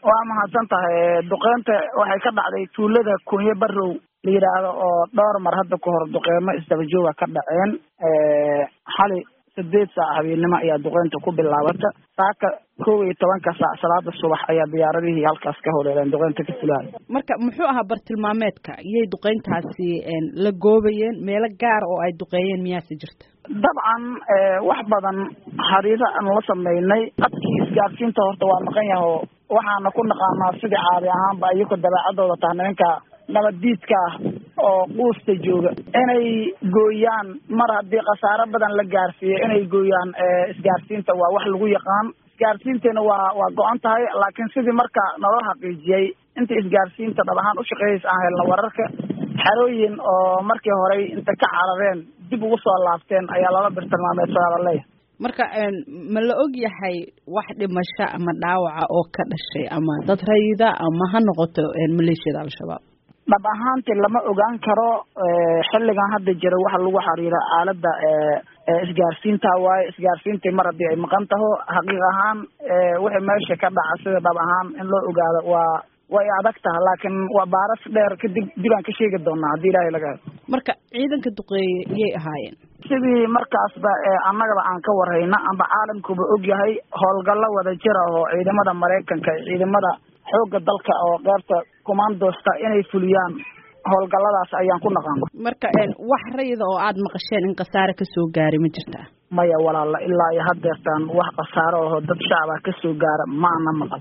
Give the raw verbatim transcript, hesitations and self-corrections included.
waa mahadsan tahay duqeynta waxay ka dhacday tuulada Kunye Barrow la yiraahdo oo dhowr mar hadda ka hor duqeymo isdaba jooga ka dhaceen ee xali sideed saac habeenimo ayaa duqeynta ku bilaabata saaka kow iyo tobanka saac salaada subax ayaa diyaaradihii halkaas ka howleeyeen duqeynta ka filaan marka muxuu ahaa bartilmaameedka iyay duqeyntaasi la goobayeen meelo gaar oo ay duqeeyeen miyaasi jirta dabcan wax badan xariiro aan la sameynay qadkii isgaarsiinta horta waa maqan yahay waxaana ku naqaanaa sidii caadi ahaanba iyagoo dabeecadooda tahneenka nabadiidka oo quusta jooga inay gooyaan mar haddii khasaaro badan la gaarsiiyo inay gooyaan isgaarsiinta waa wax lagu yaqaan isgaarsiintana waa waa go-an tahay laakiin sidii marka naloo xaqiijiyey inta isgaarsiinta dhab ahaan u shaqeeyaysa aan helna wararka xerooyin oo markii horey inta ka carareen dib ugu soo laabteen ayaa lala bartilmaameedsadaa leeyahay marka ma la og yahay wax dhimasho ama dhaawaca oo ka dhashay ama dad rayida ama ha noqoto maleeshiyada al-shabaab dhab ahaantii lama ogaan karo xilligan hadda jira waxa lagu xiriira aaladda isgaarsiinta waaye isgaarsiintii mar haddii ay maqan taho xaqiiq ahaan wixii meesha ka dhaca sida dhab ahaan in loo ogaado waa way adag tahay laakiin waa baaras dheer kadib dib aan ka sheegi doonaa haddii ilaahay laga helo marka ciidanka duqeeye iyay ahaayeen sidii markaasba annagaba aan ka warhayna amba caalamkuba og yahay howlgallo wada jira oo ciidamada Mareykanka ciidamada xoogga dalka oo qaybta commandosta inay fuliyaan howlgalladaas ayaan ku naqaan marka wax rayida oo aad maqasheen in qasaare ka soo gaaray ma jirtaa maya walaal ilaa iyo haddeertaan wax qasaaro oo dad shacab ah ka soo gaara ma ana maqal